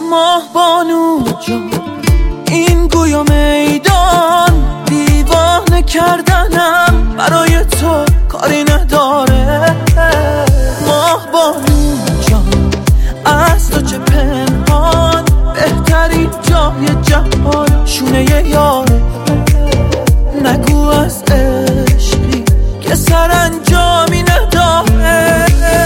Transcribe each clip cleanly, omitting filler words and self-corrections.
ماه بانو جان این گویا میدان دیوانه کردنم برای تو کاری نداره. ماه بانو جان از تو چه پنهان بهترین جای جهان شونه یاره. نگو از عشقی که سرانجامی نداره.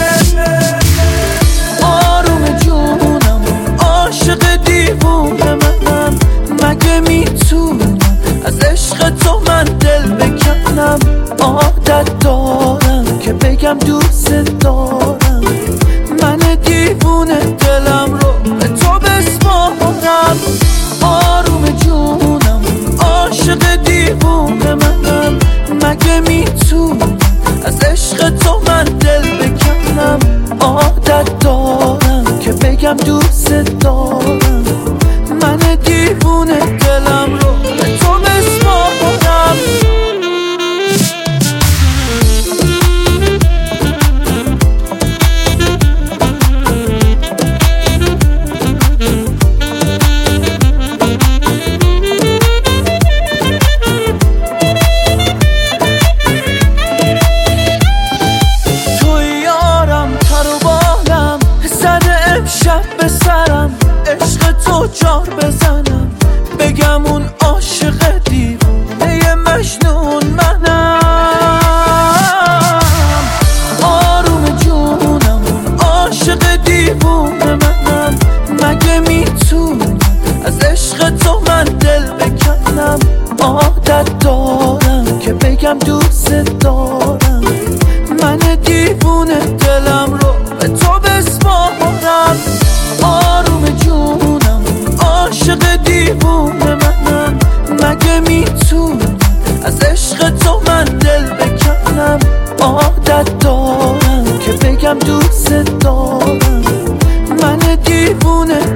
آروم جونم عاشق دیوونه منم، مگه میتونم از عشق تو من دل بکنم؟ عادت دارم که بگم دوست دارم، من دیوونه دلم رو به تو بسپارم. آروم جونم عاشق دیوونه منم، مگه میتونم از عشق تو من دل بکنم؟ عادت دارم که بگم دوست دارم، من دیوونه دلم رو به تو بسپارم. شب به سرم عشق تو جار بزنم، بگم اون عاشق دیوونه مجنون منم. آروم جونم اون عاشق دیوونه منم، مگه میتونم از عشق تو من دل بکنم؟ عادت دارم که بگم دوست دارم، من دیوونه دلم رو به تو بسپارم. آروم جونم عاشق دیوونه منم، مگه میتونم از عشق تو من دل بکنم؟ عادت دارم که بگم دوست دارم، من دیوونه